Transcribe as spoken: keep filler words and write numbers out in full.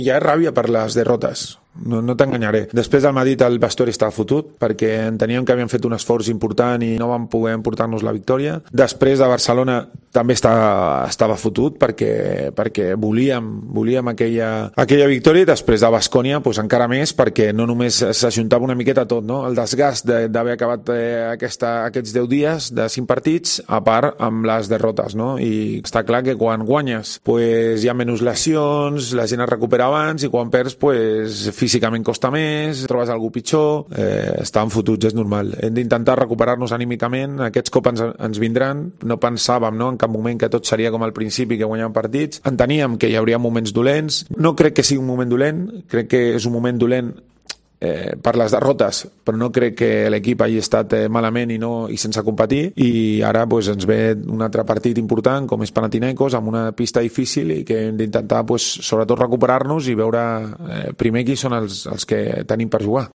Hi ha ràbia per les derrotes, no, no t'enganyaré. Després del Madrid el vestuari estava fotut perquè enteníem que havíem fet un esforç important i no vam poder emportar-nos la victòria. Després de Barcelona també estava, estava fotut perquè, perquè volíem, volíem aquella, aquella victòria, i després de Baskonia pues, encara més, perquè no només s'ajuntava una miqueta tot, no? El desgast d'haver acabat eh, aquesta, aquests deu dies de cinc partits, a part amb les derrotes, no? I està clar que quan guanyes pues, hi ha menys lesions, la gent es recupera abans, i quan perds pues, físicament costa més, trobes algú pitjor, eh, estàvem fotuts, és normal. Hem d'intentar recuperar-nos anímicament, aquests cops ens, ens vindran, no pensàvem no, en cap moment que tot seria com al principi, que guanyàvem partits, enteníem que hi hauria moments dolents, no crec que sigui un moment dolent, crec que és un moment dolent eh, per les derrotes, però no crec que l'equip hagi estat eh, malament i, no, i sense competir, i ara pues, ens ve un altre partit important com és Panathinaikos, amb una pista difícil, i que hem d'intentar pues, sobretot recuperar-nos i veure eh, primer qui són els, els que tenim per jugar.